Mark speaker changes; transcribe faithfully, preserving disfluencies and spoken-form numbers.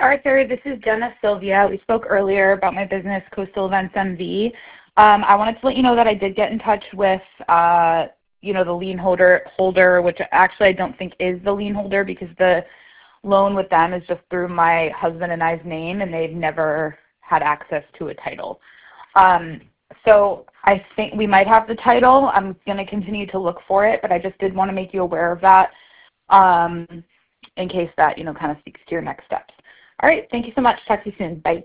Speaker 1: Arthur. This is Jenna Sylvia. We spoke earlier about my business, Coastal Events M V. Um, I wanted to let you know that I did get in touch with, uh, you know, the lien holder, holder, which actually I don't think is the lien holder because the loan with them is just through my husband and I's name, and they've never had access to a title. Um, so I think we might have the title. I'm going to continue to look for it, but I just did want to make you aware of that um, in case that, you know, kind of speaks to your next steps. All right. Thank you so much. Talk to you soon. Bye.